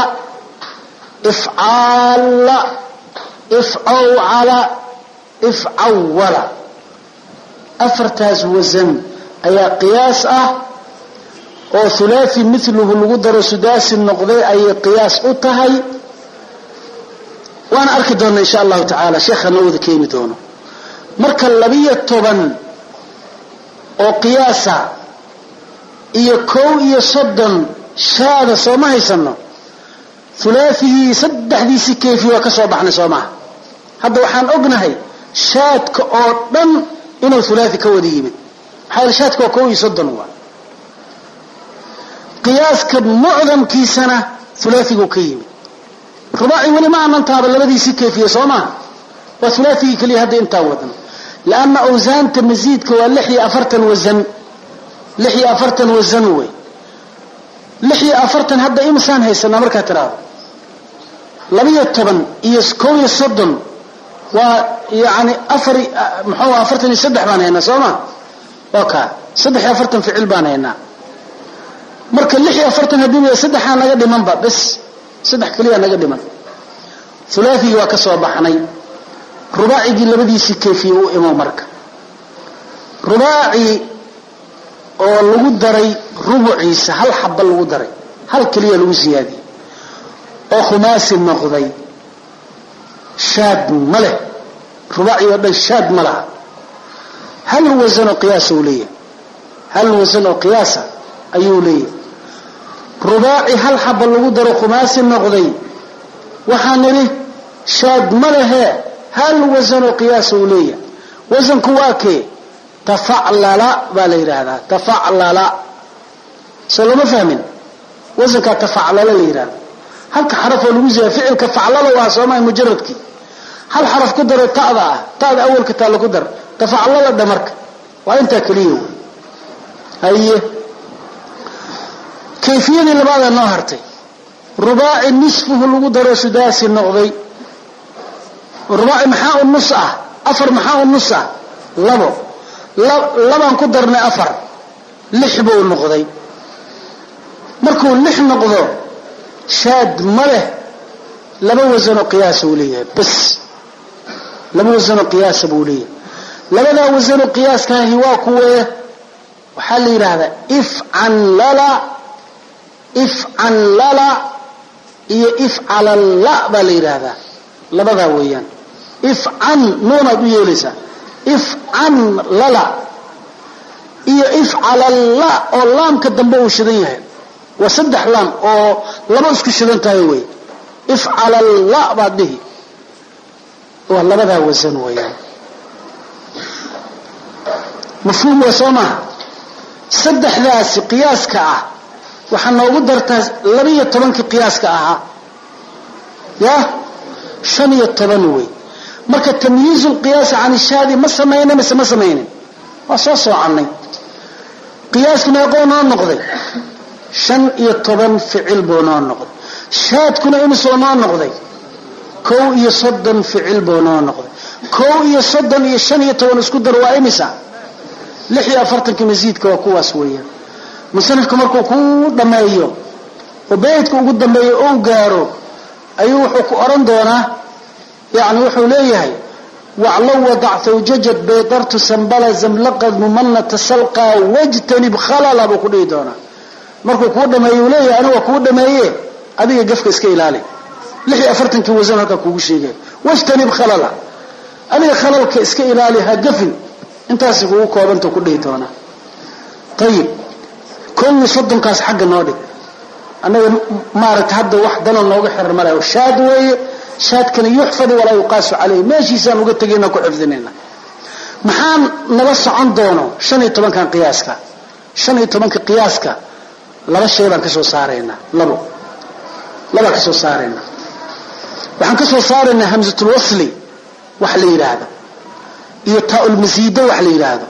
ifcala ifcawala ifcawala afartaas wasan ayaa qiyaas ah oo thulaathi miluhu lagu daro sudaasi noqday ayay qiyaas u tahay waana arki doona insha allahu tacaala sheekhana wada keeni doono marka labiyo toban oo qiyaasa iyo kow iyo soddon shaada sooma haysano thulaathigii saddexdiisii kayfi waa ka soo baxnay soo maha hadda waxaan ognahay shaadka oo dhan inuu thulaathi ka wada yimid maxaa yeele shaadka waa kow iyo soddon waa qiyaaska mucdamkiisana thulaathigu ka yimid rubaaci weli ma aanan taaba labadiisii kayfiye soo maha waa thulaathigii keliya hadda intaa wadan لأن أوزان تمزيد كواللحية أفرتن وزن لحية أفرتن وزنوي لحية أفرتن هذا إنسان هي سنة مركة تراه لبيه طبعا يسكوي الصدن ويعني أفر محو أفرتن يسدح بان هنا سوما وكا سدح أفرتن في علبان هنا مركة اللحية أفرتن هدوم يسدح أنا قد منبع بس سدح كليا أنا قد من ثلاثي وكسوا بحني رباعي دي لبدي سكيفي وإمام مركة رباعي oo lagu daray rubuciisa hal xabba lagu daray hal kaliya lagu siyaadi oo khumaasi noqday shaad male rubaci oo dhan shaad mala hal wazn qiyaas uliya hal wazn qiyaas ayuu leeyahay rubaci hal xabba lagu daro khumaasi noqday waxaan niri shaad male hal wazn qiyaas uliya wazanku waa kee تفعلل بالير هذا تفعلل سلام فاهمين وزنك تفعلل ليرا هل حرف الوزن فعل كفعلل واسماء مجردك هل حرف قدر تاء تاء اول كتاب قدر تفعلل دمرك وانت كليو هي كيفيه لبعض النهرتي رباعي نصفه القدر سداسي النقضي رباعي محاء النص افر محاء النص لبو لبان ku darnay afar lix buu noqday markuu lix noqdo shaad male laba wasan qiyaas uu leeyahay bas laba wasan qiyaas buu leeyahay labada wasan qiyaas ka hiwa kuwe waxa la yiraahdaa if'an lala if'an lala iyo if'ala la baa la yiraahdaa labada weeyaan if'an noona u yeelaysa if'an lala iyo if'ala la oo laamka dambe uu shidan yahay wa saddex laam oo laba isku shidan tahay way if'ala la baadihi oo labada wasan weeyaan mafhuum wasama saddexdaas qiyaaska ah waxa noogu dartaa laba iyo toban ki qiyaaska ah ya shan iyo toban way marka tamyiz القياس عن الشاذ ما سمينا ما سمينا واساسو عني قياسنا قونا نقضي شن يطبن فعل بونا نقضي شاذ كنا انسونا نقضي كو يصدن فعل بونا نقضي كو يصدن يشن يتون اسكو در waa imisa lix iyo afartan ka masiidka waa kuwaas weeyaan musanifku markuu ku dhameeyo oo beedku ugu dambeeyo oo gaaro ayuu wuxuu ku oran doonaa يعني وحو ليهي وعلو وضع ثوججت بيضرت سنبلا زملقد ممنة تسلقى واجتنب خلال ابو كدي دونا markuu ku dhameeyo leeyahay aniga ku dhameeyay adiga gafka iska ilaali lix afartan ki wasan halka kugu sheegay wajtanib khalala aniga khalalka iska ilaali ha gafin intaas ugu koobanta ku dhii doona tayib kun soddon kaas xaq noo dhig anaga maaragta hadda wax dana nooga xiran malayo shaad weeye شاد كان يحفظ ولا يقاس عليه ماشي سان uga tageyna ku xifdinayna maxaan nala socon doono shan iyo toban kan qiyaaska shan iyo toban ka qiyaaska laba shay baan ka soo saarayna labo laba ka soo saarayna waxaan ka soo saarayna hamzatul wasli wax la yiraahdo iyo ta'ul mazida wax la yiraahdo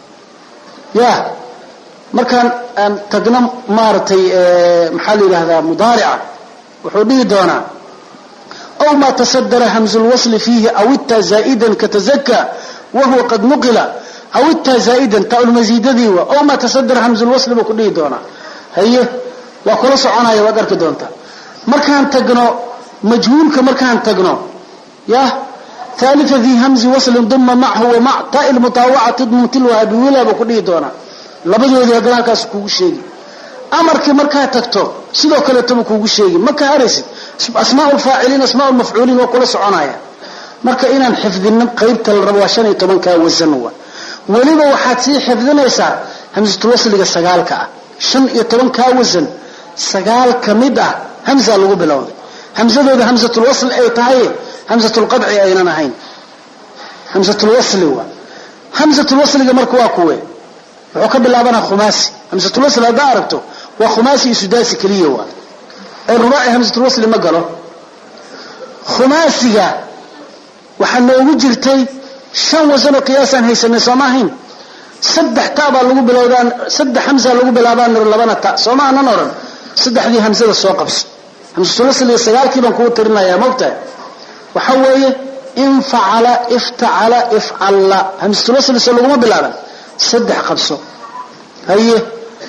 ya markaan aan tagna maartay maxaa la yiraahdaa mudaari'a wuxuu dhigi doonaa أو ما تصدر همز الوصل فيه أو التا زائدا كتزكى وهو قد نقل أو التا زائدا تاء المزيد ذي أو ما تصدر همز الوصل بكله دونا هي وكل صعنا يودرك دونتا مركان تجنو مجهول كمركان تجنو يا ثالث ذي همز وصل ضم معه ومع تاء المطاوعة تضم تلوها بولا بكله دونا لبدو ذي أدراك سكوب شيء أمر كمركان تكتو سيدو كله تبكوب شيء ما كهرس أسماء الفاعلين أسماء المفعولين وكل صعنايا marka inaan xifdino qaybta la rabo shan iyo toban ka wasan waa waliba waxaad si xifdinaysaa hamzatul wasliga sagaalka ah shan iyo toban ka wasan sagaal kamid ah hamza lagu bilowday hamzadooda hamzatul wasl ay tahay hamzatul qad'i aynan ahayn hamzatul wasl waa hamzatul wasliga marka waa kuwe wuxuu ka bilaabana khumaasi hamzatul wasl hada aragto waa khumaasi sudasi kaliya waa الرباعي همزة الوصل ما قاله خماسية waxaa noogu jirtay shan wasano qiyaasan haysanay Soomaaliin saddex taaba lagu bilowdaan saddex hamza lagu bilaabaan labana ta Soomaalian oran saddexdii hamzada soo qabso hamza sulasiga sagaalkii baan ku tirinayaa moogtaa waxa weeye in fa'ala ifta'ala if'ala hamza sulasiga lagu bilaaban saddex qabso haye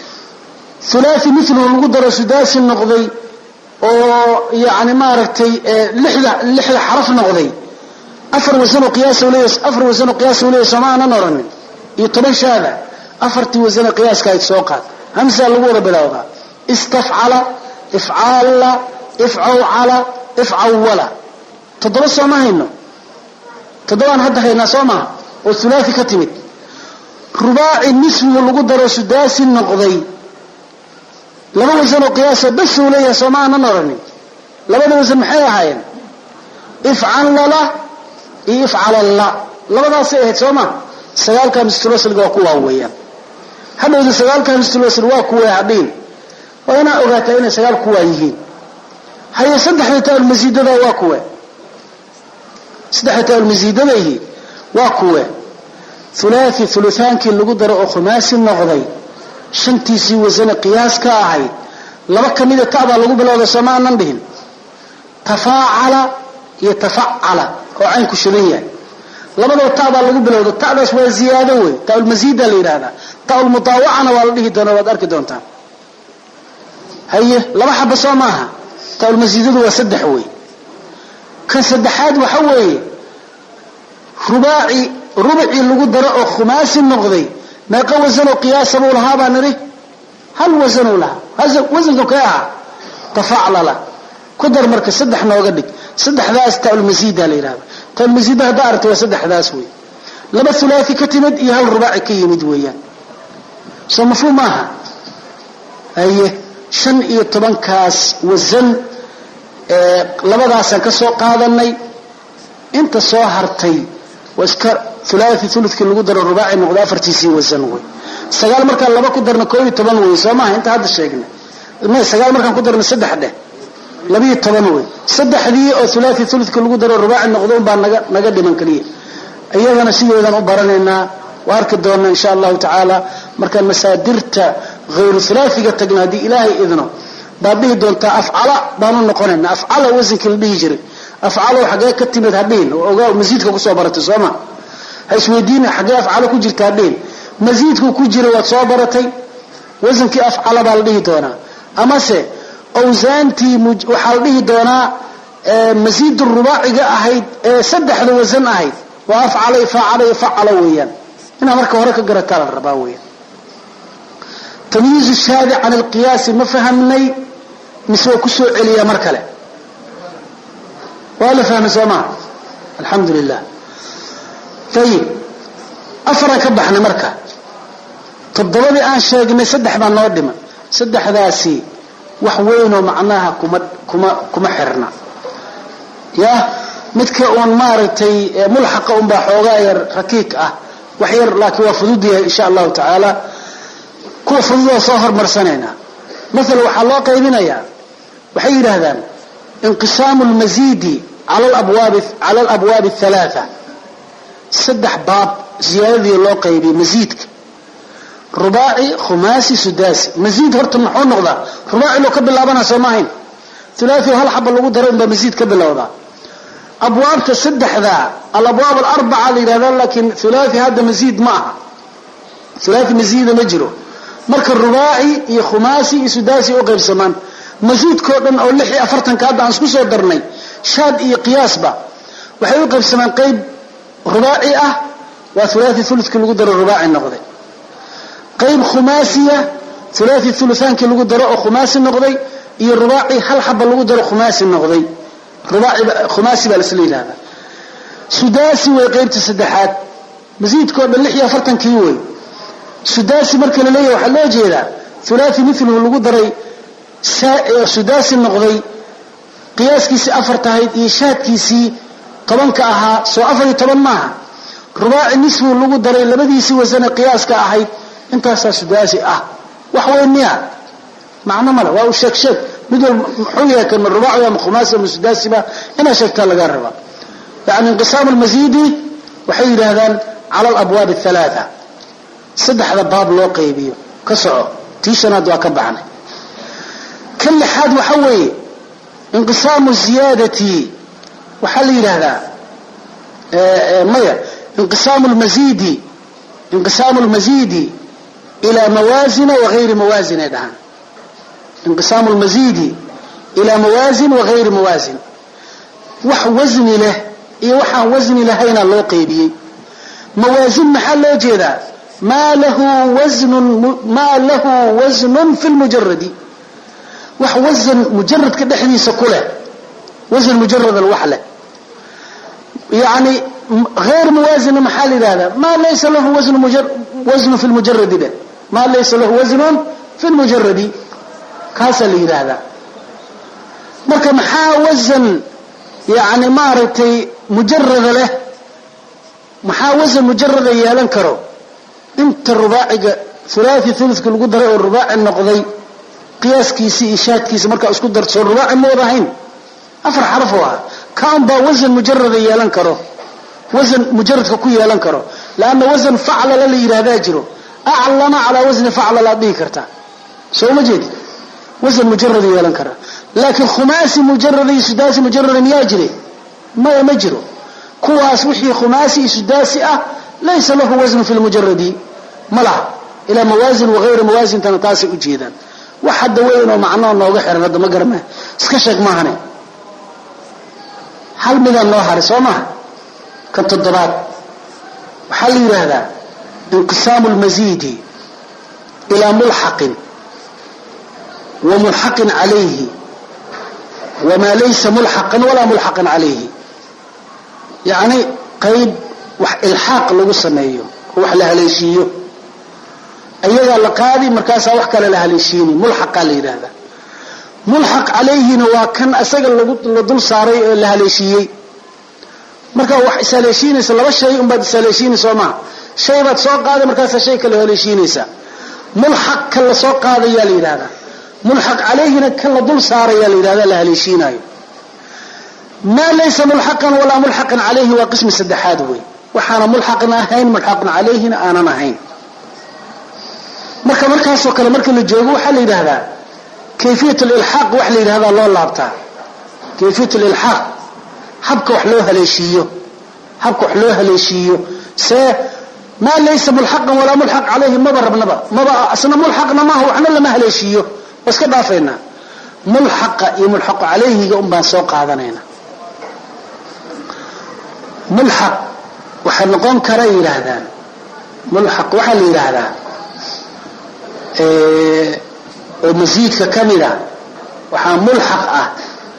ثلاثي مثله lagu daro sudaasi noqday oo yaani maaragtay lixda lixda xaraf noqday afar wasano qiyaas oo leeyahay afar wasano qiyaas oo leeyahay Soomaalian oran iyo toban shaada afartii wasano qiyaaska ay soo qaad hamza lagu wada bilowdaa istaf'ala if'ala if'ala if'awala toddoba Soomaahayno toddobaan hadda hayna Soomaa oo thulathi ka timid rubaaci nisbu lagu daro sudaasi noqday laba wasano qiyaas bas oo leeyahay Soomaalian oran labada wasan maxay ahaayeen if'ala la if'ala la labadaas ay ahayd Soomaa sagaalka mustulasiga waa kuwa weeyaan hadawda sagaalka mustulasiga waa kuwa hadin waa ina ogaataa inay sagaal kuwa yihiin haye saddexda taal masiidada waa kuwa saddexda taal masiidada yihiin waa kuwa thulathi thuluthanki lagu daro oo khumaasi noqday shantiisi wasana qiyaas ka ahayd laba kamida taaba lagu bilowday Soomaalian dhihin tafaa'ala iyo tafa'ala oo aan ku shirin labadoo taaba lagu bilowdo taadaas waa ziyaado way taal masiida la yiraahdaa taal mutaawacana waa la dhihi doonaa waad arki doontaa haye laba xaba Soomaha taal masiidadu waa saddex way ka saddexaad waxa weeye rubaaci rubci lagu daro oo khumaasi noqday ما قوزنوا قياسه لها بانري هل وزنوا لها هذا وزنه كيها تفاعل له قدر مركز صدح نوغا دغ صدح ذاس تاع المزيد لا يراها تاع المزيد دارت وصدح ذاس وي لما ثلاثي كتمد يا هل رباعي كيمد ويان سو مفهومها اي شن iyo toban kaas wazan ee labadaas ka soo qaadanay inta soo hartay waskar ثلاثي ثلث كي lagu daro rubaaci noqdo afartiisi wasan way sagaal marka laba ku darna koob iyo toban way Soomaa inta hadda sheegnay ma sagaal markan ku darna saddex dhe laba iyo toban way saddexdii oo ثلاثي ثلث kii lagu daro rubaaci noqdo baa naga naga dhiman kaliya ayagana sideedan u baranayna waarka doona insha Allah ta'ala marka masaadirta غير ثلاثي tagna hadii ilaahay idno baadii doonta afcala baanu noqonayna afcala wasanka la dhihi jiray afcala waxa ka timid hadeen oo ogaa masiidka ku soo baratay Soomaa haysweydiina xagee afcala ku jirtaa dheen masiidku ku jira waad soo baratay wasankii afcala baa la dhihi doonaa ama se awsaantii waxa la dhihi doonaa masiid rubaaciga ahayd ee saddexda wasan ahayd waa afcala ifcala ifcala weeyaan ina marka hore ka garataa la rabaa weeyaan tamyiz shaadi an alqiyas ma fahamnay misoo ku soo celiya mar kale wala fahmi Soomaa alhamdulillah طيب أفرق بحنا مركا تضربي آن شاقنا سدح بان نودما سدح ذاسي وحوينو معناها كما, كما, كما حرنا يا متك اون مارتي ملحق اون باحوغاير ركيك اه وحير لكن وفدودي ان شاء الله تعالى كو فدودو صهر مرسنينا مثلا waxa loo qaybinaya waxay yiraahdaan انقسام المزيد على الابواب على الابواب الثلاثه صدح باب زياده loo qaybiyo مزيدك رباعي خماسي سداسي مزيد horta maxuu noqdaa rubaaci loo ka bilaabana Soomaaliin ثلاثي hal xabba lagu daro in مزيد ka bilowda abwaab saddexda الابواب الاربعه ليرادان لكن ثلاثي هذا مزيد معها ثلاثي مزيد ما jiro marka rubaaci iyo khumasi iyo sudasi oo qaybsamaan مزيد ko dhan oo lix iyo afartan ka aan isku soo darnay shaad iyo qiyaasba waxay u qaybsamaan qayb رباعي اه وثلاثي ثلث كي لو دaro رباعي noqday qayb khumasiya ثلاثي ثلثان كي لو daro khumasi noqday iyo rubaaci hal xabba lagu daro khumasi noqday rubaaci khumasi baa isleeyahay sudasi way qaybta saddexaad مزيد ko dhan lix iyo afartan kii way sudasi marka la leeyahay waxa loo jeedaa ثلاثي مثله lagu daray sudasi noqday qiyaaskiisa afar tahay iyo shaadkiisi toban ka aha soo afar iyo toban maaha rubaaci nisfu lagu daray labadiisi wasana qiyaaska ahayd intaas sudasi ah wax weeyniya macna mala waa sheek sheek midul xuya kan rubaaci ama khumasi ama sudasi ba ina sheegta laga raba yani inqisam almazidi waxay yiraahdaan ala al-abwab ath-thalatha saddexda baab loo qaybiyo ka soco tiishanaad waa ka baxnay kan lixaad waxa weeye inqisaamu ziyadati waxa la yiraahdaa maya inqisaamu al-mazidi inqisaamu al-mazidi ila mawazin wa ghayr mawazin dahan inqisaamu al-mazidi ila mawazin wa ghayr mawazin wax wazni leh iyo waxaan wazni lahayna loo qaybiyay mawazin maxaa loo jeedaa ma lahu wazn ma lahu wazn fi al-mujarrad wax wazn mujarrad ka dhaxdiisa kule wazn mujarrad al-wahla yani غير موازن محل هذا ما ليس له وزن مجرد وزن في المجرد ده ما ليس له وزن في المجرد كاسل هذا marka maxaa wazn yani maartay mujarrad leh maxaa wazn mujarrad yeelan karo inta rubaaciga thulathi thuluthka lagu daray oo rubaaci noqday qiyaaskiisi ishaadkiisa marka isku darso rubaaci ma wadahayn afar xaraf waa kaan ba wazn mujarrad yeelan karo وزن مجرد كو يلان كرو لان وزن فعل لا يرادا جيرو اعلم على وزن فعل لا دي كرتا سو ما جيد وزن مجرد يلان كرا لكن خماسي مجرد سداسي مجرد يجري ما يمجرو كواس وحي خماسي سداسي اه ليس له وزن في المجرد ملا الى موازن وغير موازن تنقاسي وجيدا وحد وين ومعناه نوغه خير هذا ما غرمه اسكا شيخ ما هني حل من الله رسومه كالتضراب وحل هذا انقسام المزيد إلى ملحق وملحق عليه وما ليس ملحقا ولا ملحقا عليه يعني قيد الحاق لو سميه وح لها ليشيه أيها لقادي مركاسا وحكا لها ليشيني ملحق عليه هذا ملحق عليه نواكن أساق لدول صاري لها ليشيه marka wax isaleeshiinaysa laba shay um baad isaleeshiinayso ma shay baad soo qaaday markaas shay kale haleeshiinaysa mulhaq kala soo qaaday yaa leeyahay mulhaq alayhina kala dul saaray yaa leeyahay la haleeshiinayo ma laysa mulhaqan wala mulhaqan alayhi wa qism saddexaad way waxana mulhaqna ahayn mulhaqna alayhina aanan ahayn marka markaas oo kale marka la joogo waxa la yiraahdaa kayfiyat al-ilhaq wax la yiraahdaa loo laabtaa kayfiyat al-ilhaq habka wax loo haleeshiyo habka wax loo haleeshiyo se ma laysa mulhaqan wala mulhaq alayhi ma barabnaba ma asna mulhaqna ma huwa waxna lama haleeshiyo iska dhaafayna mulhaq iyo mulhaq alayhi um baan soo qaadanayna mulhaq waxa noqon kara yiraahdaan mulhaq waxa la yiraahdaa ee oo masiidka kamida waxa mulhaq ah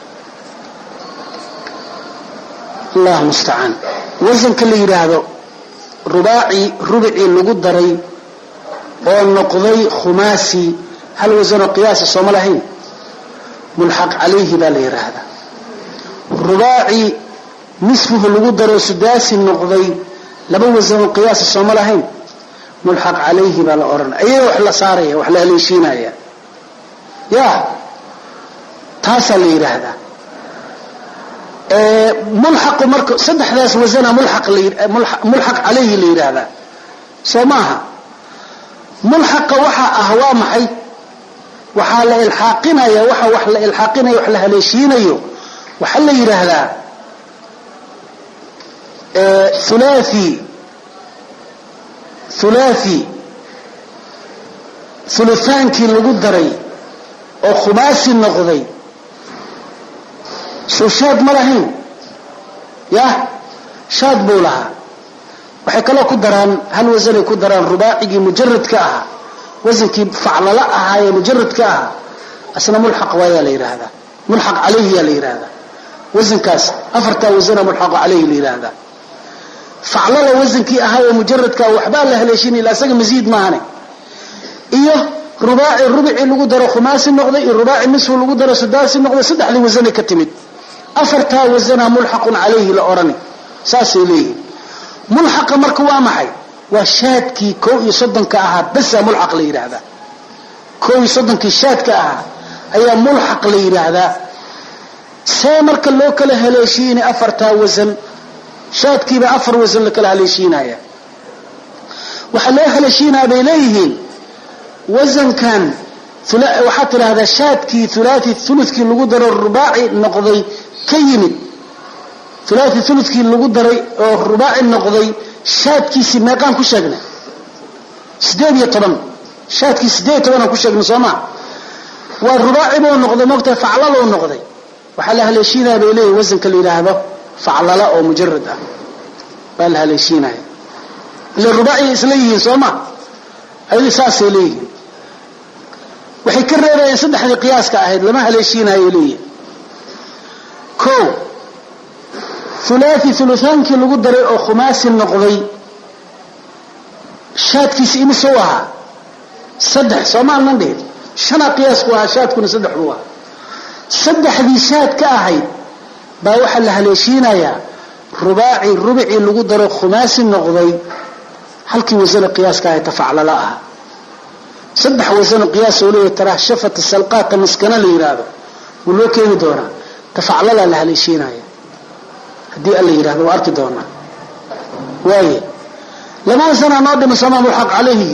الله المستعان وزن كل يراهدو رباعي ربعي لوgu daray oo noqday khumasi hal wazn qiyas Soomaalihin mulhaq alayhi bal yiraahda رباعي nisfuhu lagu daro sudasi noqday laba wazn qiyas Soomaalihin mulhaq alayhi bal oran ayay wax la saaray wax la haleeshinaya ya taas la yiraahda ملحق مرك صدحداس وزنا ملحق ملحق عليه اللي هذا سماها ملحق وحا اهوا محي وحا لا الحاقنا يا وحا وحا الحاقنا وحا هليشينيو وحا لا يراهدا ثلاثي ثلاثي ثلثان كي لو دري او خماسي نقدي سو شاد ملهين يا شاد بولها waxay kala ku daraan hal wazn ku daraan rubaacigi mujarradka ah wazankii facla la ahaay mujarradka ah asna mulhaq waa la yiraahdo mulhaq alayhi la yiraahdo wazankaas afarta wazn mulhaq alayhi la yiraahdo facla la wazankii ahaay mujarradka waxba la haleeshin ila asaga masiid maahane iyo rubaaci rubici lagu daro khumasi noqday iyo rubaaci nisfu lagu daro sudasi noqday saddexdii wazn ka timid afarta wazna mulhaqun alayhi la orani saasili mulhaq marka waa maxay waa shaadki kow iyo soddon ka aha bas mulhaq la yiraahdaa kow iyo soddon ki shaadka aha ayaa mulhaq la yiraahdaa see marka loo kala haleeshiin afarta wazn shaadkiiba afar wasan la kala haleeshiinaya waxa loo haleeshiinaa bay leeyihiin wasankan waxaa tidhaahdaa shaadkii thulathi thuluthkii lagu daro rubaaci noqday ka yimid thulathi thuluthkii lagu daray oo rubaaci noqday shaadkiisii meeqaan ku sheegnay sideed iyo toban shaadkii sideed iyo toban aan ku sheegnay sooma waa rubaaci buu noqday moogta faclala uu noqday waxa la haleeshiinaa bay leeyihiin wasanka la yiraahdo faclala oo mujarrad ah baa la haleeshiinaa ila rubaaci isla yihiin sooma ay saasay leeyihiin waxay ka reebayeen saddexdii qiyaaska ahayd lama haleeshiinayo leeyahay ko thulathi thuluthankii lagu daray oo khumaasi noqday shaadkiisi imisoo ahaa saddex soomaalnan dhihin shana qiyaasku ahaa shaadkuna saddex buu ahaa saddexdii shaad ka ahayd baa waxaa la haleeshiinayaa rubaaci rubicii lagu daro khumaasi noqday halkii wasana qiyaaska ahayd tafaclala ah saddex wasana qiyaas oo leeyahay taraah shafat salqaat maskana la yiraahdo wuu loo keeni doonaa tafaclala la haleeshiinaya hadii alla yiraahdo waa arki doonaa waaye lama wasana noo dhimo sama mulhaq calayhi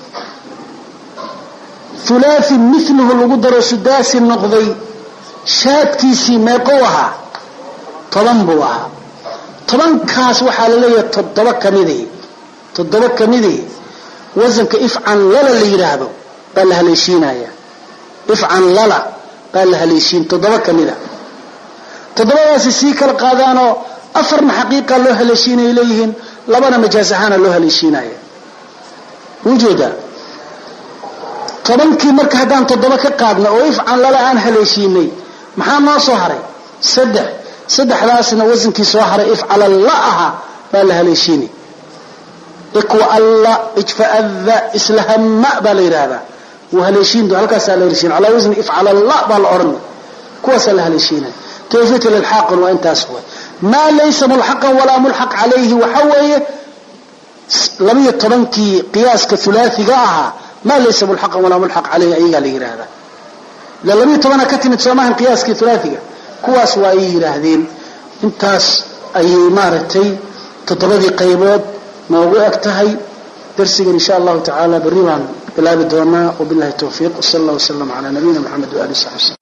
thulathi mithluhu lagu daro sudaasi noqday shaadkiisii meeqo ahaa toban buu ahaa tobankaas waxaa la leeyahay toddoba kamidii toddoba kamidii wasanka ifcan lala la yiraahdo baa la haleeshiinaya ifcan lala baa la haleeshiin toddoba kamida toddobadaasi si kala qaadaano afarna xaqiiqa loo haleeshiinay leeyihiin labana majaas ahaan loo haleeshiinaya wujuda tobankii marka hadaan toddoba ka qaadno oo ifcan lala aan haleeshiinay maxaa noo soo haray saddex saddexdaasna wasankii soo haray ifcala la aha baa la haleeshiinay ikwa alla ijfa'adha islahamma baa la yiraahdaa وهلشين دو هلكاس على هلشين على وزن افعل الله بالأرن كوس الهلشين كيفية للحاق وانت أسوأ ما ليس ملحقا ولا ملحق عليه وحوي لم يترنكي قياس كثلاثي قاعها ما ليس ملحقا ولا ملحق عليه أي غير هذا لم يترنك كتنة سماها قياس كثلاثي كوس وأي هذين انتاس أي مارتي تطردي قيمات موضوعك تهي درسي إن شاء الله تعالى بالريوان بلا بدوما وبالله التوفيق وصلى الله وسلم على نبينا محمد وآله وصحبه.